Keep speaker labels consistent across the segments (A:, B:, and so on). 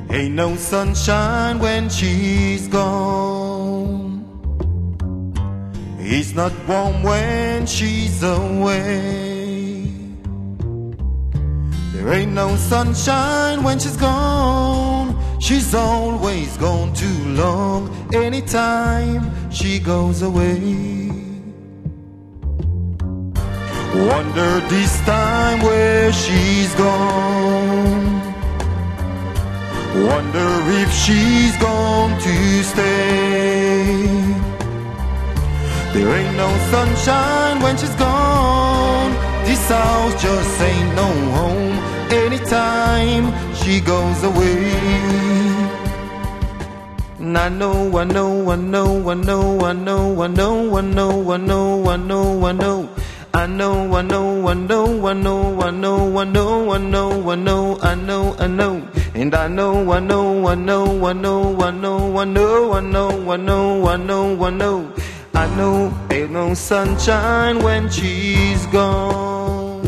A: Ain't no sunshine when she's gone. It's not warm when she's away. There ain't no sunshine when she's gone. She's always gone too long. Anytime she goes away. Wonder this time where she's gone. Wonder if she's going to stay. There ain't no sunshine when she's gone. This house just ain't no home. Anytime she goes away. And I know, I know, I know, I know, I know, I know, I know, I know, I know, I know. I know, I know, I know, I know, I know, I know, I know, I know, I know, I know. And I know, I know, I know, I know, I know, I know, I know, I know, I know, I know. I know ain't no sunshine when she's gone.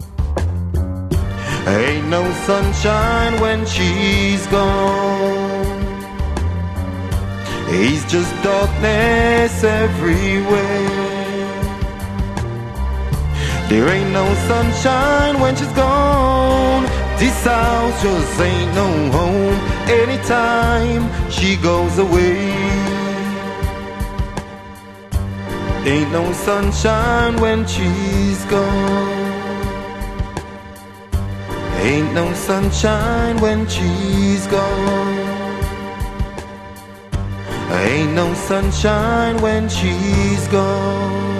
A: Ain't no sunshine when she's gone. It's just darkness everywhere. There ain't no sunshine when she's gone. This house just ain't no home. Anytime she goes away. Ain't no sunshine when she's gone. Ain't no sunshine when she's gone. Ain't no sunshine when she's gone.